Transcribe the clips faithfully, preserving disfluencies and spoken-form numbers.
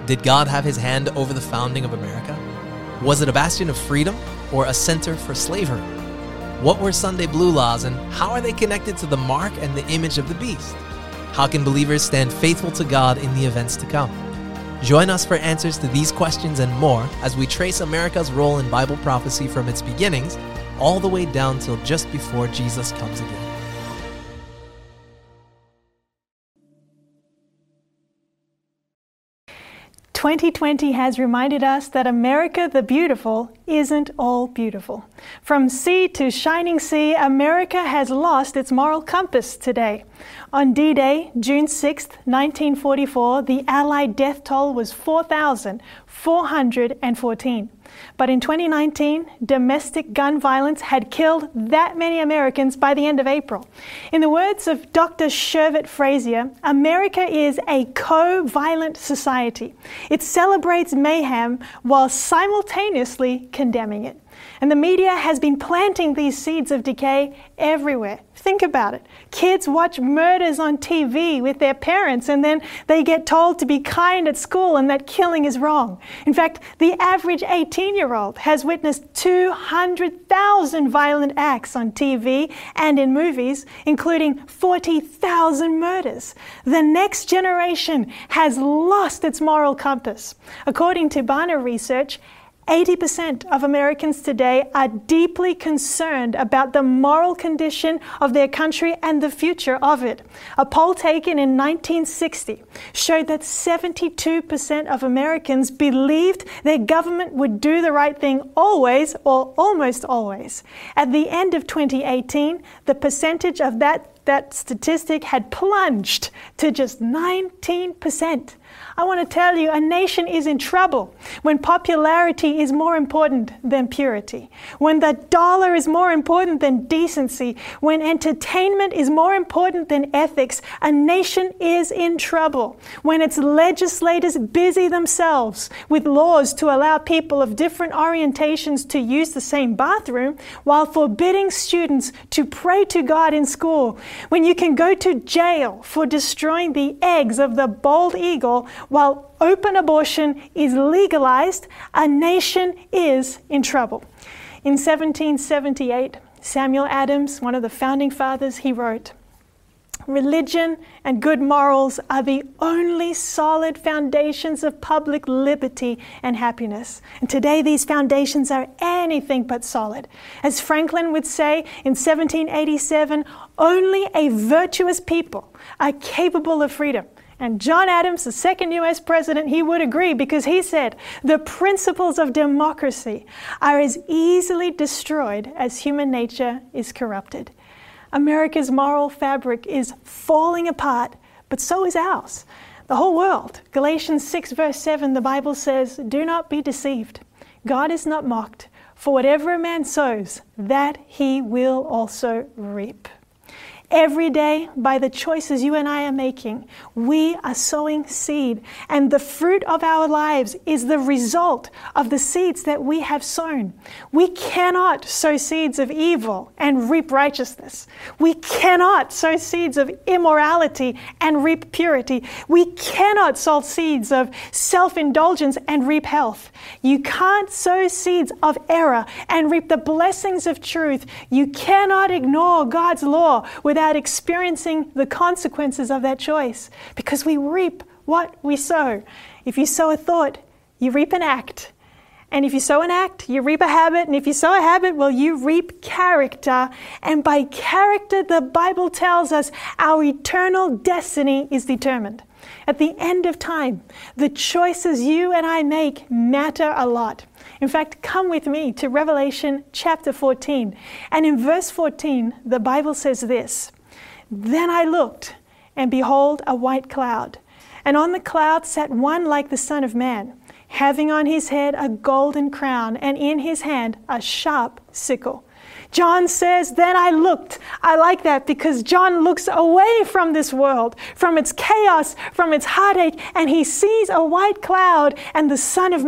Did God have his hand over the founding of America? Was it a bastion of freedom or a center for slavery? What were Sunday blue laws and how are they connected to the mark and the image of the beast? How can believers stand faithful to God in the events to come? Join us for answers to these questions and more as we trace America's role in Bible prophecy from its beginnings all the way down till just before Jesus comes again. twenty twenty has reminded us that America the beautiful isn't all beautiful. From sea to shining sea, America has lost its moral compass today. On D-Day, June sixth, nineteen forty-four, the Allied death toll was four thousand four hundred fourteen. But in twenty nineteen, domestic gun violence had killed that many Americans by the end of April. In the words of Doctor Shervett Frazier, America is a co-violent society. It celebrates mayhem while simultaneously condemning it. And the media has been planting these seeds of decay everywhere. Think about it. Kids watch murders on T V with their parents and then they get told to be kind at school and that killing is wrong. In fact, the average eighteen-year-old has witnessed two hundred thousand violent acts on T V and in movies, including forty thousand murders. The next generation has lost its moral compass. According to Barna Research, eighty percent of Americans today are deeply concerned about the moral condition of their country and the future of it. A poll taken in nineteen sixty showed that seventy-two percent of Americans believed their government would do the right thing always or almost always. At the end of twenty eighteen, the percentage of that that statistic had plunged to just nineteen percent. I want to tell you, a nation is in trouble when popularity is more important than purity, when the dollar is more important than decency, when entertainment is more important than ethics. A nation is in trouble when its legislators busy themselves with laws to allow people of different orientations to use the same bathroom while forbidding students to pray to God in school, when you can go to jail for destroying the eggs of the bald eagle while open abortion is legalized. A nation is in trouble. In seventeen seventy-eight, Samuel Adams, one of the founding fathers, he wrote, "Religion and good morals are the only solid foundations of public liberty and happiness." And today these foundations are anything but solid. As Franklin would say in seventeen eighty-seven, only a virtuous people are capable of freedom. And John Adams, the second U S president, he would agree because he said, the principles of democracy are as easily destroyed as human nature is corrupted. America's moral fabric is falling apart, but so is ours. The whole world. Galatians six verse seven, the Bible says, "Do not be deceived. God is not mocked. For whatever a man sows, that he will also reap." Every day, by the choices you and I are making, we are sowing seed. And the fruit of our lives is the result of the seeds that we have sown. We cannot sow seeds of evil and reap righteousness. We cannot sow seeds of immorality and reap purity. We cannot sow seeds of self-indulgence and reap health. You can't sow seeds of error and reap the blessings of truth. You cannot ignore God's law without experiencing the consequences of that choice, because we reap what we sow. If you sow a thought, you reap an act. And if you sow an act, you reap a habit. And if you sow a habit, well, you reap character. And by character, the Bible tells us our eternal destiny is determined. At the end of time, the choices you and I make matter a lot. In fact, come with me to Revelation chapter fourteen. And in verse fourteen, the Bible says this, "Then I looked, and behold, a white cloud. And on the cloud sat one like the Son of Man, having on his head a golden crown, and in his hand a sharp sickle." John says, then I looked. I like that because John looks away from this world, from its chaos, from its heartache, and he sees a white cloud and the Son of Man.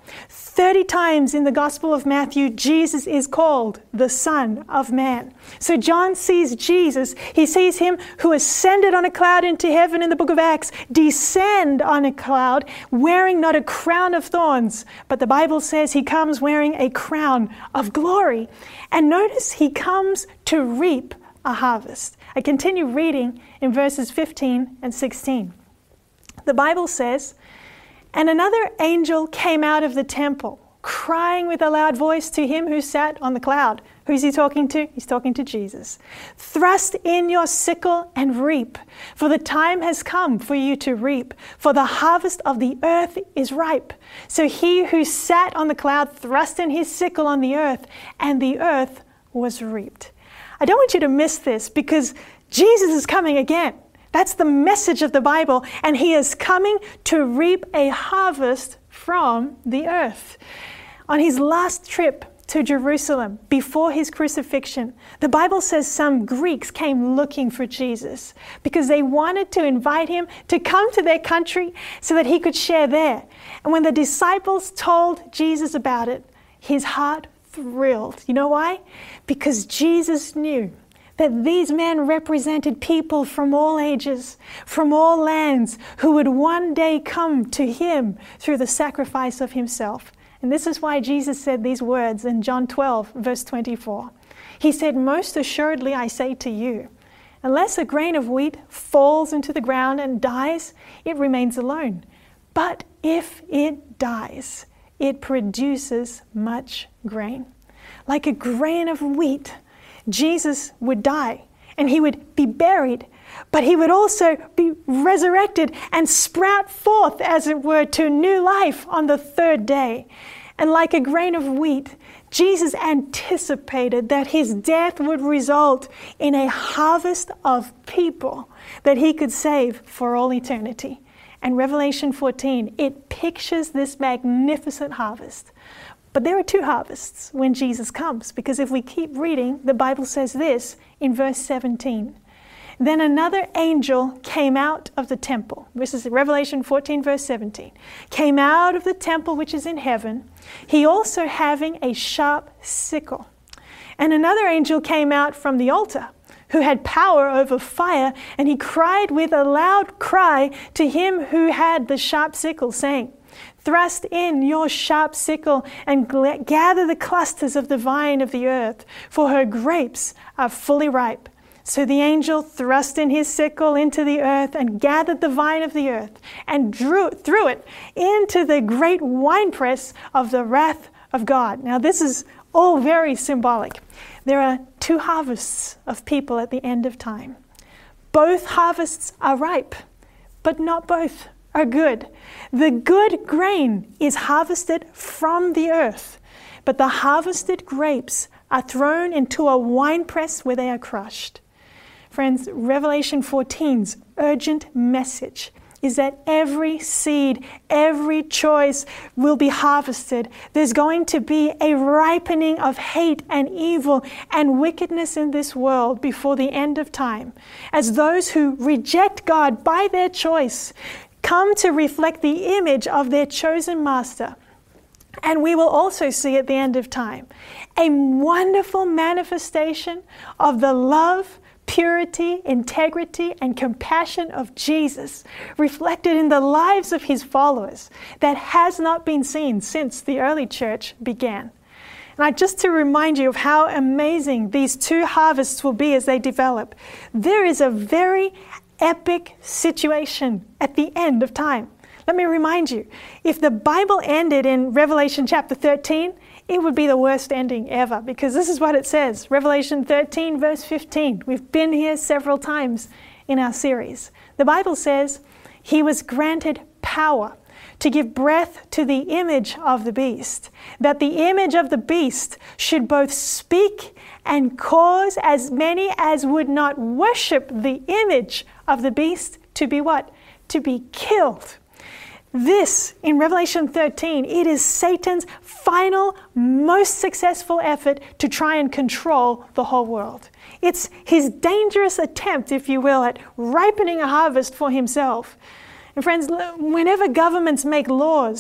thirty times in the Gospel of Matthew, Jesus is called the Son of Man. So John sees Jesus. He sees him who ascended on a cloud into heaven in the book of Acts, descend on a cloud, wearing not a crown of thorns, but the Bible says he comes wearing a crown of glory. And notice he comes to reap a harvest. I continue reading in verses fifteen and sixteen. The Bible says, "And another angel came out of the temple, crying with a loud voice to him who sat on the cloud." Who's he talking to? He's talking to Jesus. "Thrust in your sickle and reap, for the time has come for you to reap, for the harvest of the earth is ripe." So he who sat on the cloud thrust in his sickle on the earth, and the earth was reaped. I don't want you to miss this, because Jesus is coming again. That's the message of the Bible, and he is coming to reap a harvest from the earth. On his last trip to Jerusalem before his crucifixion, the Bible says some Greeks came looking for Jesus because they wanted to invite him to come to their country so that he could share there. And when the disciples told Jesus about it, his heart thrilled. You know why? Because Jesus knew that these men represented people from all ages, from all lands, who would one day come to him through the sacrifice of himself. And this is why Jesus said these words in John twelve, verse twenty-four. He said, "Most assuredly I say to you, unless a grain of wheat falls into the ground and dies, it remains alone. But if it dies, it produces much grain." Like a grain of wheat, Jesus would die and he would be buried, but he would also be resurrected and sprout forth, as it were, to new life on the third day. And like a grain of wheat, Jesus anticipated that his death would result in a harvest of people that he could save for all eternity. And Revelation fourteen, it pictures this magnificent harvest. But there are two harvests when Jesus comes, because if we keep reading, the Bible says this in verse seventeen. "Then another angel came out of the temple." This is Revelation fourteen, verse seventeen. "Came out of the temple which is in heaven, he also having a sharp sickle. And another angel came out from the altar, who had power over fire, and he cried with a loud cry to him who had the sharp sickle, saying, 'Thrust in your sharp sickle and gla- gather the clusters of the vine of the earth, for her grapes are fully ripe.' So the angel thrust in his sickle into the earth and gathered the vine of the earth and drew threw it into the great winepress of the wrath of God." Now this is all very symbolic. There are two harvests of people at the end of time. Both harvests are ripe, but not both are good. The good grain is harvested from the earth, but the harvested grapes are thrown into a winepress where they are crushed. Friends, Revelation fourteen's urgent message is that every seed, every choice will be harvested. There's going to be a ripening of hate and evil and wickedness in this world before the end of time, as those who reject God by their choice come to reflect the image of their chosen master. And we will also see at the end of time a wonderful manifestation of the love, purity, integrity, and compassion of Jesus reflected in the lives of his followers that has not been seen since the early church began. Now, just to remind you of how amazing these two harvests will be as they develop, there is a very epic situation at the end of time. Let me remind you, if the Bible ended in Revelation chapter thirteen, it would be the worst ending ever, because this is what it says. Revelation thirteen, verse fifteen. We've been here several times in our series. The Bible says, "He was granted power to give breath to the image of the beast, that the image of the beast should both speak and cause as many as would not worship the image of the beast to be what? To be killed." This, in Revelation thirteen, it is Satan's final, most successful effort to try and control the whole world. It's his dangerous attempt, if you will, at ripening a harvest for himself. And friends, whenever governments make laws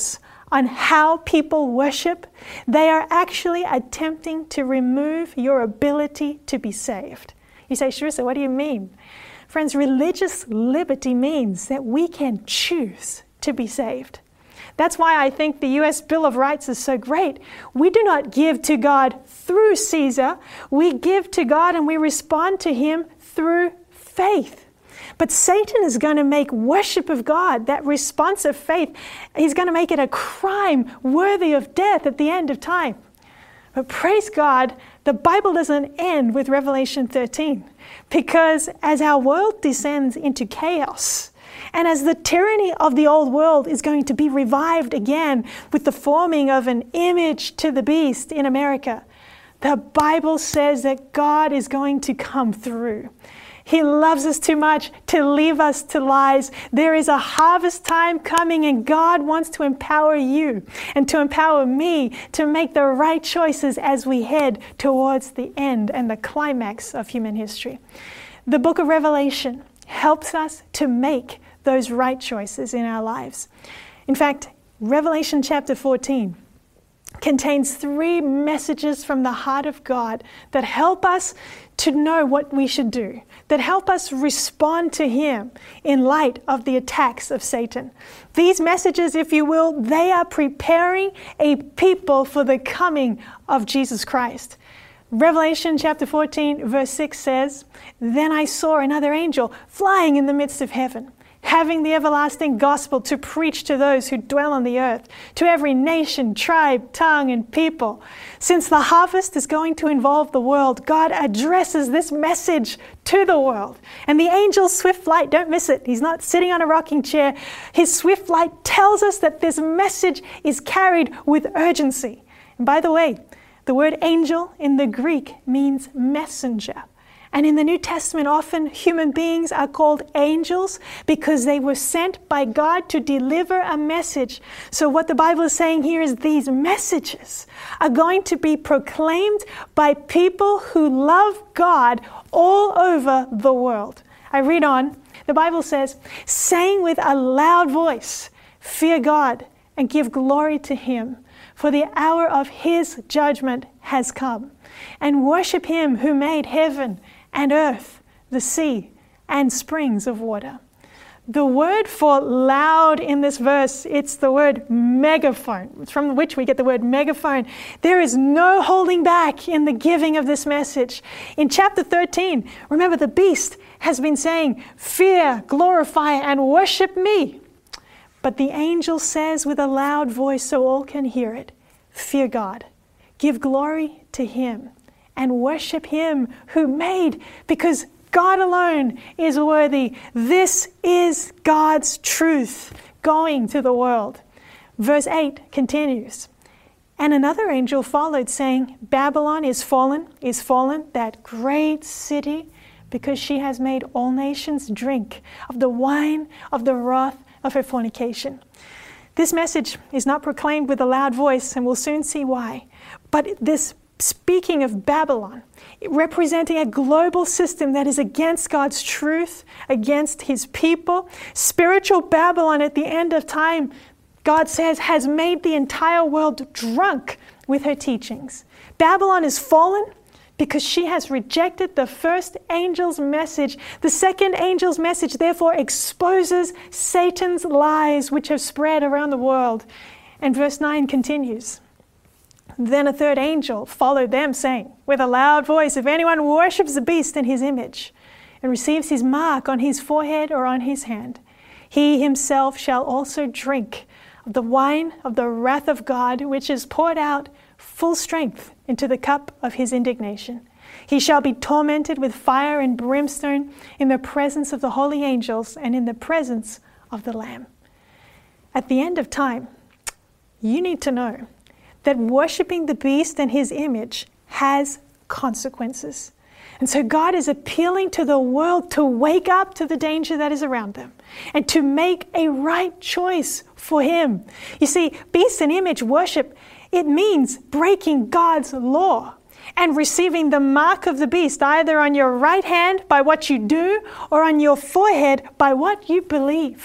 on how people worship, they are actually attempting to remove your ability to be saved. You say, Charissa, what do you mean? Friends, religious liberty means that we can choose to be saved. That's why I think the U S Bill of Rights is so great. We do not give to God through Caesar. We give to God and we respond to Him through faith. But Satan is going to make worship of God, that response of faith, he's going to make it a crime worthy of death at the end of time. But praise God, the Bible doesn't end with Revelation thirteen, because as our world descends into chaos, and as the tyranny of the old world is going to be revived again with the forming of an image to the beast in America, the Bible says that God is going to come through. He loves us too much to leave us to lies. There is a harvest time coming, and God wants to empower you and to empower me to make the right choices as we head towards the end and the climax of human history. The book of Revelation helps us to make those right choices in our lives. In fact, Revelation chapter fourteen contains three messages from the heart of God that help us to know what we should do, that help us respond to Him in light of the attacks of Satan. These messages, if you will, they are preparing a people for the coming of Jesus Christ. Revelation chapter fourteen verse six says, "Then I saw another angel flying in the midst of heaven, having the everlasting gospel to preach to those who dwell on the earth, to every nation, tribe, tongue, and people." Since the harvest is going to involve the world, God addresses this message to the world. And the angel's swift flight, don't miss it. He's not sitting on a rocking chair. His swift flight tells us that this message is carried with urgency. And by the way, the word angel in the Greek means messenger. And in the New Testament, often human beings are called angels because they were sent by God to deliver a message. So what the Bible is saying here is these messages are going to be proclaimed by people who love God all over the world. I read on. The Bible says, saying with a loud voice, "Fear God and give glory to Him, for the hour of His judgment has come. And worship Him who made heaven and earth, the sea, and springs of water." The word for loud in this verse, it's the word megaphone, from which we get the word megaphone. There is no holding back in the giving of this message. In chapter thirteen, remember the beast has been saying, "Fear, glorify, and worship me." But the angel says with a loud voice so all can hear it, "Fear God, give glory to Him, and worship Him who made," because God alone is worthy. This is God's truth going to the world. Verse eight continues, "And another angel followed, saying, Babylon is fallen, is fallen, that great city, because she has made all nations drink of the wine of the wrath of her fornication." This message is not proclaimed with a loud voice, and we'll soon see why. But this speaking of Babylon, representing a global system that is against God's truth, against His people. Spiritual Babylon at the end of time, God says, has made the entire world drunk with her teachings. Babylon is fallen because she has rejected the first angel's message. The second angel's message, therefore, exposes Satan's lies which have spread around the world. And verse nine continues, "Then a third angel followed them, saying with a loud voice, if anyone worships the beast in his image and receives his mark on his forehead or on his hand, he himself shall also drink of the wine of the wrath of God, which is poured out full strength into the cup of His indignation. He shall be tormented with fire and brimstone in the presence of the holy angels and in the presence of the Lamb." At the end of time, you need to know that worshiping the beast and his image has consequences. And so God is appealing to the world to wake up to the danger that is around them and to make a right choice for Him. You see, beast and image worship, it means breaking God's law and receiving the mark of the beast either on your right hand by what you do or on your forehead by what you believe.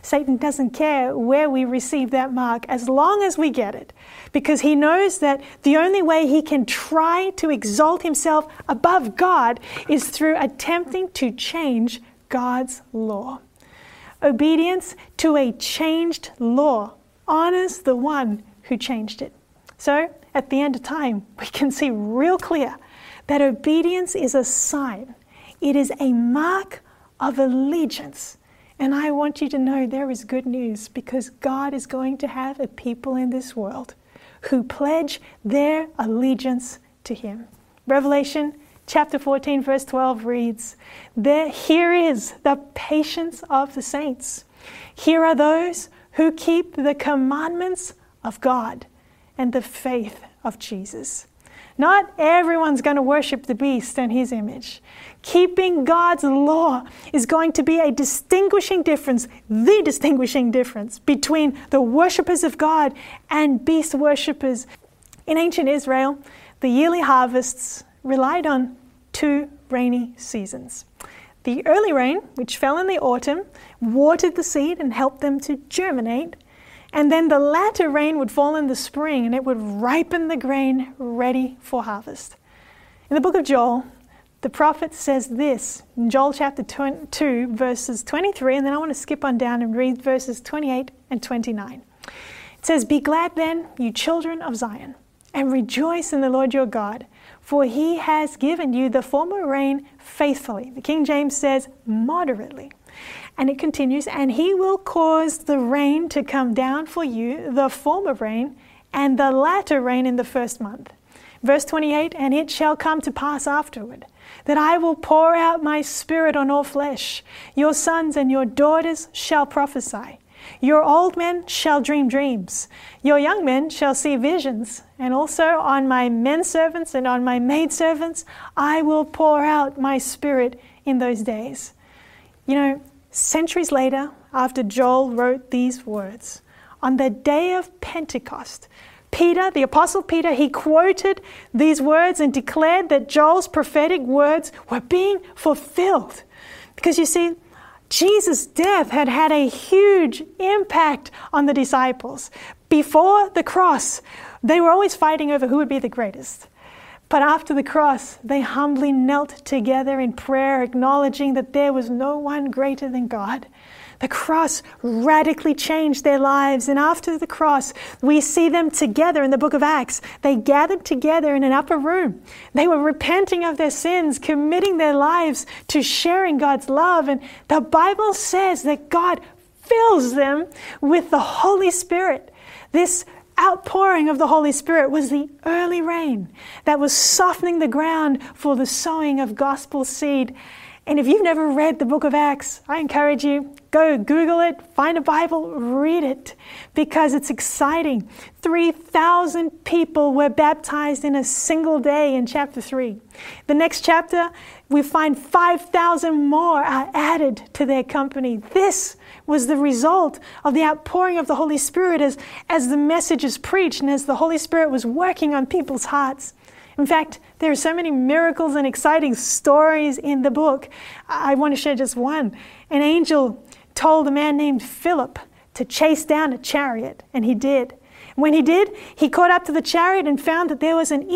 Satan doesn't care where we receive that mark as long as we get it, because he knows that the only way he can try to exalt himself above God is through attempting to change God's law. Obedience to a changed law honors the one who changed it. So, at the end of time, we can see real clear that obedience is a sign. It is a mark of allegiance. And I want you to know there is good news, because God is going to have a people in this world who pledge their allegiance to him. Revelation chapter fourteen verse twelve reads, "There, here is the patience of the saints. Here are those who keep the commandments of God and the faith of Jesus." Not everyone's going to worship the beast and his image. Keeping God's law is going to be a distinguishing difference, the distinguishing difference between the worshippers of God and beast worshippers. In ancient Israel, the yearly harvests relied on two rainy seasons. The early rain, which fell in the autumn, watered the seed and helped them to germinate. And then the latter rain would fall in the spring, and it would ripen the grain ready for harvest. In the book of Joel, the prophet says this in Joel chapter two, verses twenty-three, and then I want to skip on down and read verses twenty-eight and twenty-nine. It says, "Be glad then, you children of Zion, and rejoice in the Lord your God, for he has given you the former rain faithfully." The King James says, moderately. And it continues, "And he will cause the rain to come down for you, the former rain, and the latter rain in the first month." Verse twenty-eight, "And it shall come to pass afterward, that I will pour out my spirit on all flesh. Your sons and your daughters shall prophesy. Your old men shall dream dreams. Your young men shall see visions. And also on my men servants and on my maid servants, I will pour out my spirit in those days." You know, centuries later, after Joel wrote these words, on the day of Pentecost, Peter, the Apostle Peter, he quoted these words and declared that Joel's prophetic words were being fulfilled. Because you see, Jesus' death had had a huge impact on the disciples. Before the cross, they were always fighting over who would be the greatest. But after the cross, they humbly knelt together in prayer, acknowledging that there was no one greater than God. The cross radically changed their lives. And after the cross, we see them together in the book of Acts. They gathered together in an upper room. They were repenting of their sins, committing their lives to sharing God's love. And the Bible says that God fills them with the Holy Spirit. This outpouring of the Holy Spirit was the early rain that was softening the ground for the sowing of gospel seed. And if you've never read the book of Acts, I encourage you, go Google it, find a Bible, read it, because it's exciting. three thousand people were baptized in a single day in chapter three. The next chapter, we find five thousand more are added to their company. This was the result of the outpouring of the Holy Spirit as, as the message is preached and as the Holy Spirit was working on people's hearts. In fact, there are so many miracles and exciting stories in the book. I want to share just one. An angel told a man named Philip to chase down a chariot, and he did. When he did, he caught up to the chariot and found that there was an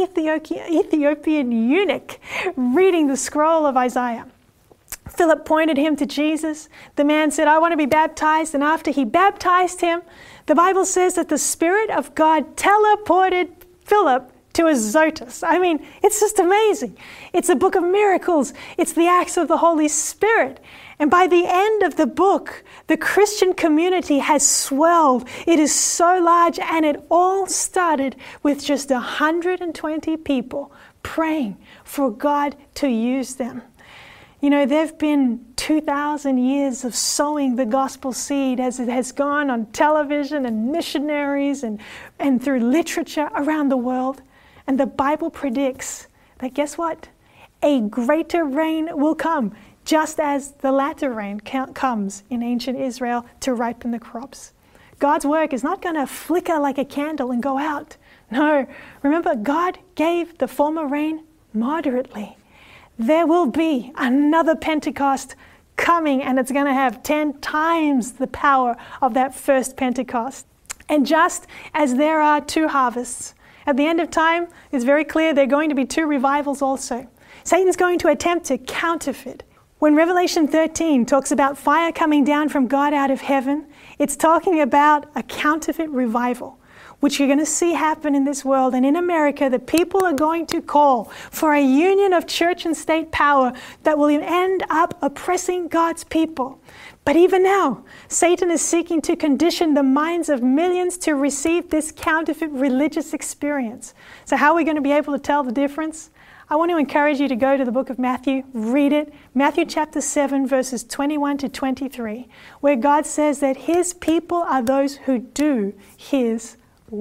Ethiopian eunuch reading the scroll of Isaiah. Philip pointed him to Jesus. The man said, "I want to be baptized." And after he baptized him, the Bible says that the Spirit of God teleported Philip to Azotus. I mean, it's just amazing. It's a book of miracles. It's the acts of the Holy Spirit. And by the end of the book, the Christian community has swelled. It is so large, and it all started with just one hundred twenty people praying for God to use them. You know, there have been two thousand years of sowing the gospel seed as it has gone on television and missionaries and, and through literature around the world. And the Bible predicts that, guess what? A greater rain will come, just as the latter rain comes in ancient Israel to ripen the crops. God's work is not going to flicker like a candle and go out. No, remember, God gave the former rain moderately. There will be another Pentecost coming, and it's going to have ten times the power of that first Pentecost. And just as there are two harvests, at the end of time, it's very clear there are going to be two revivals also. Satan's going to attempt to counterfeit. When Revelation thirteen talks about fire coming down from God out of heaven, it's talking about a counterfeit revival, which you're going to see happen in this world. And in America, the people are going to call for a union of church and state power that will end up oppressing God's people. But even now, Satan is seeking to condition the minds of millions to receive this counterfeit religious experience. So how are we going to be able to tell the difference? I want to encourage you to go to the book of Matthew, read it, Matthew chapter seven, verses twenty-one to twenty-three, where God says that his people are those who do his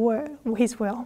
His will.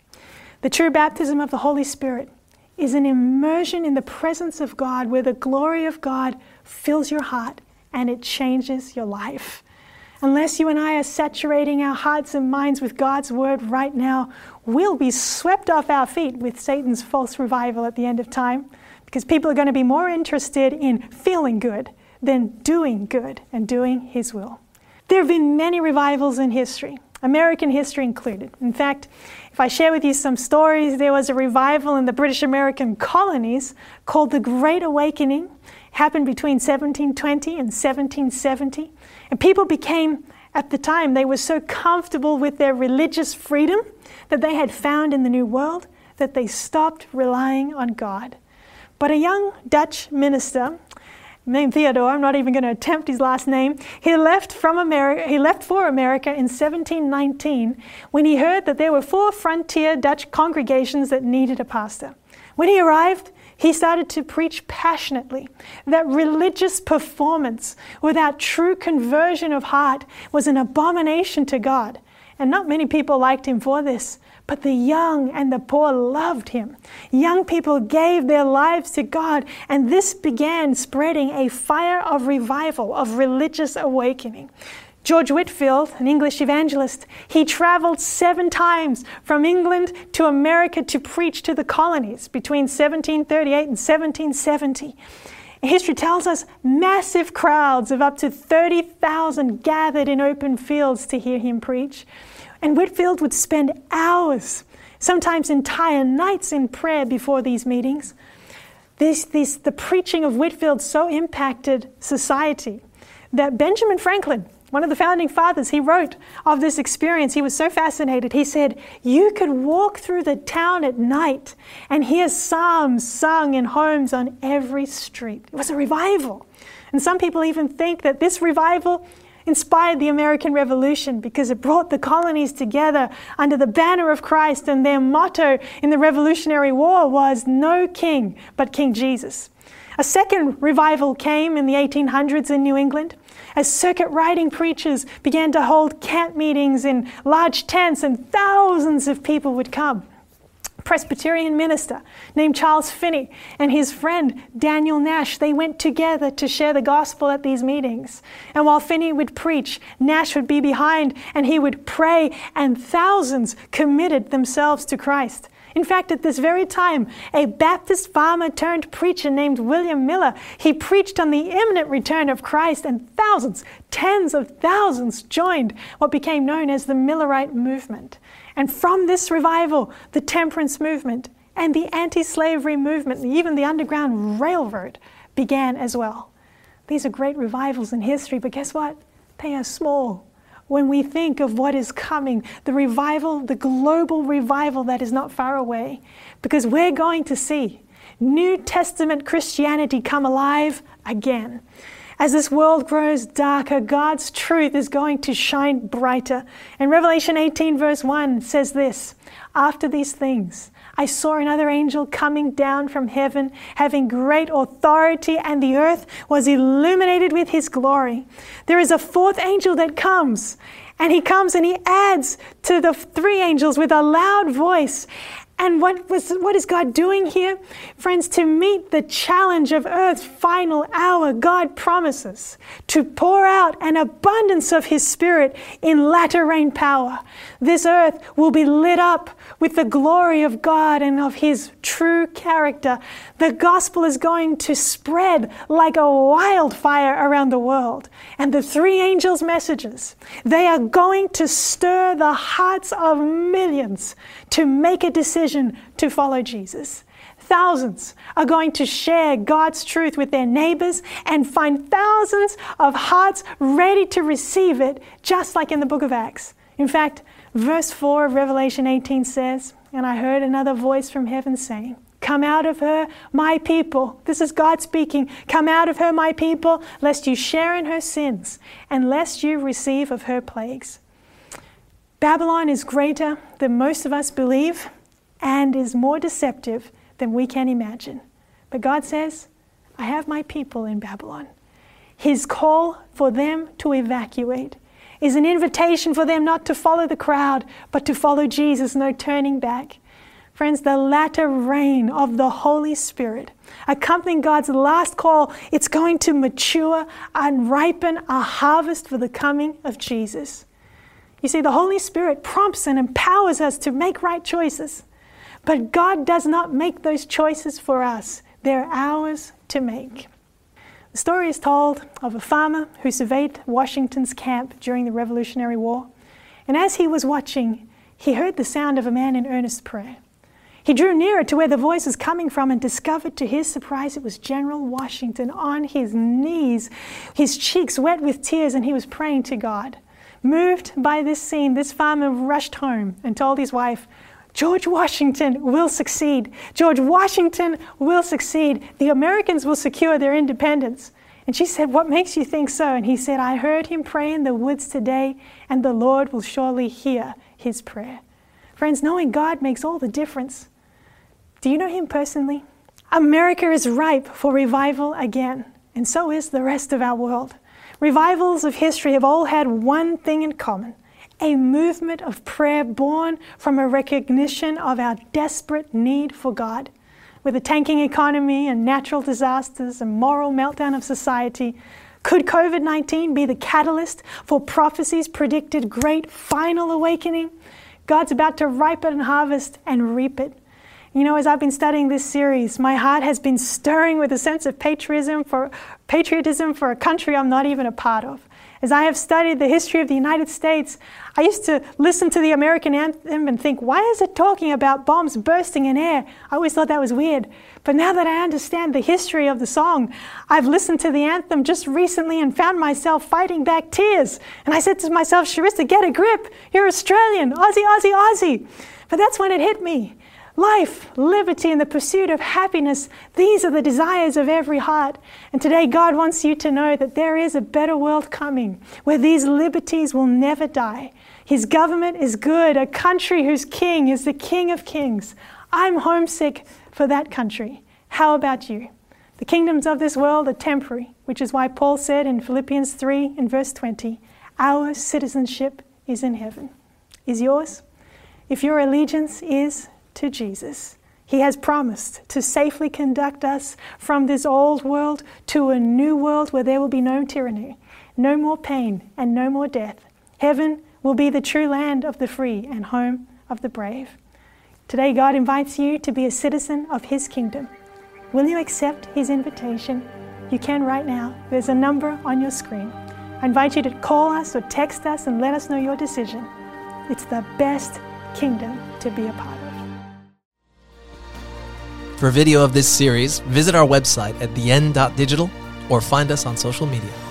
The true baptism of the Holy Spirit is an immersion in the presence of God where the glory of God fills your heart and it changes your life. Unless you and I are saturating our hearts and minds with God's word right now, we'll be swept off our feet with Satan's false revival at the end of time, because people are going to be more interested in feeling good than doing good and doing his will. There have been many revivals in history, American history included. In fact, if I share with you some stories, there was a revival in the British American colonies called the Great Awakening. It happened between seventeen twenty and seventeen seventy. And people became, at the time, they were so comfortable with their religious freedom that they had found in the New World that they stopped relying on God. But a young Dutch minister named Theodore, I'm not even going to attempt his last name, he left from America, he left for America in seventeen nineteen when he heard that there were four frontier Dutch congregations that needed a pastor. When he arrived, he started to preach passionately that religious performance without true conversion of heart was an abomination to God. And not many people liked him for this, but the young and the poor loved him. Young people gave their lives to God, and this began spreading a fire of revival, of religious awakening. George Whitefield, an English evangelist, he traveled seven times from England to America to preach to the colonies between seventeen thirty-eight and seventeen seventy. History tells us massive crowds of up to thirty thousand gathered in open fields to hear him preach. And Whitefield would spend hours, sometimes entire nights in prayer before these meetings. This, this, the preaching of Whitefield so impacted society that Benjamin Franklin, one of the founding fathers, he wrote of this experience. He was so fascinated. He said, you could walk through the town at night and hear psalms sung in homes on every street. It was a revival. And some people even think that this revival inspired the American Revolution because it brought the colonies together under the banner of Christ, and their motto in the Revolutionary War was no king but King Jesus. A second revival came in the eighteen hundreds in New England as circuit riding preachers began to hold camp meetings in large tents, and thousands of people would come. Presbyterian minister named Charles Finney and his friend Daniel Nash, they went together to share the gospel at these meetings. And while Finney would preach, Nash would be behind and he would pray, and thousands committed themselves to Christ. In fact, at this very time, a Baptist farmer turned preacher named William Miller, he preached on the imminent return of Christ, and thousands, tens of thousands joined what became known as the Millerite movement. And from this revival, the temperance movement and the anti-slavery movement, even the Underground Railroad, began as well. These are great revivals in history, but guess what? They are small when we think of what is coming, the revival, the global revival that is not far away, because we're going to see New Testament Christianity come alive again. As this world grows darker, God's truth is going to shine brighter. And Revelation eighteen verse one says this, after these things, I saw another angel coming down from heaven, having great authority, and the earth was illuminated with his glory. There is a fourth angel that comes, and he comes and he adds to the three angels with a loud voice, And what was what is God doing here? Friends, to meet the challenge of earth's final hour, God promises to pour out an abundance of His Spirit in latter rain power. This earth will be lit up with the glory of God and of His true character. The gospel is going to spread like a wildfire around the world. And the three angels' messages, they are going to stir the hearts of millions to make a decision to follow Jesus. Thousands are going to share God's truth with their neighbors and find thousands of hearts ready to receive it, just like in the book of Acts. In fact, verse four of Revelation eighteen says, "And I heard another voice from heaven saying, 'Come out of her, my people.'" This is God speaking. "Come out of her, my people, lest you share in her sins, and lest you receive of her plagues." Babylon is greater than most of us believe and is more deceptive than we can imagine. But God says, "I have my people in Babylon." His call for them to evacuate is an invitation for them not to follow the crowd, but to follow Jesus, no turning back. Friends, the latter rain of the Holy Spirit, accompanying God's last call, it's going to mature and ripen a harvest for the coming of Jesus. You see, the Holy Spirit prompts and empowers us to make right choices. But God does not make those choices for us. They're ours to make. The story is told of a farmer who surveyed Washington's camp during the Revolutionary War. And as he was watching, he heard the sound of a man in earnest prayer. He drew nearer to where the voice was coming from and discovered to his surprise it was General Washington on his knees, his cheeks wet with tears, and he was praying to God. Moved by this scene, this farmer rushed home and told his wife, "George Washington will succeed. George Washington will succeed. The Americans will secure their independence." And she said, "What makes you think so?" And he said, "I heard him pray in the woods today, and the Lord will surely hear his prayer." Friends, knowing God makes all the difference. Do you know Him personally? America is ripe for revival again, and so is the rest of our world. Revivals of history have all had one thing in common: a movement of prayer born from a recognition of our desperate need for God. With a tanking economy and natural disasters and moral meltdown of society, could covid nineteen be the catalyst for prophecies predicted great final awakening? God's about to ripen harvest and reap it. You know, as I've been studying this series, my heart has been stirring with a sense of patriotism for patriotism for a country I'm not even a part of. As I have studied the history of the United States, I used to listen to the American anthem and think, why is it talking about bombs bursting in air? I always thought that was weird. But now that I understand the history of the song, I've listened to the anthem just recently and found myself fighting back tears. And I said to myself, Sharissa, get a grip. You're Australian. Aussie, Aussie, Aussie. But that's when it hit me. Life, liberty, and the pursuit of happiness, these are the desires of every heart. And today God wants you to know that there is a better world coming where these liberties will never die. His government is good, a country whose king is the King of Kings. I'm homesick for that country. How about you? The kingdoms of this world are temporary, which is why Paul said in Philippians three in verse twenty, our citizenship is in heaven. Is yours? If your allegiance is to Jesus, He has promised to safely conduct us from this old world to a new world where there will be no tyranny, no more pain, and no more death. Heaven will be the true land of the free and home of the brave. Today, God invites you to be a citizen of His kingdom. Will you accept His invitation? You can right now. There's a number on your screen. I invite you to call us or text us and let us know your decision. It's the best kingdom to be a part of. For a video of this series, visit our website at the end dot digital or find us on social media.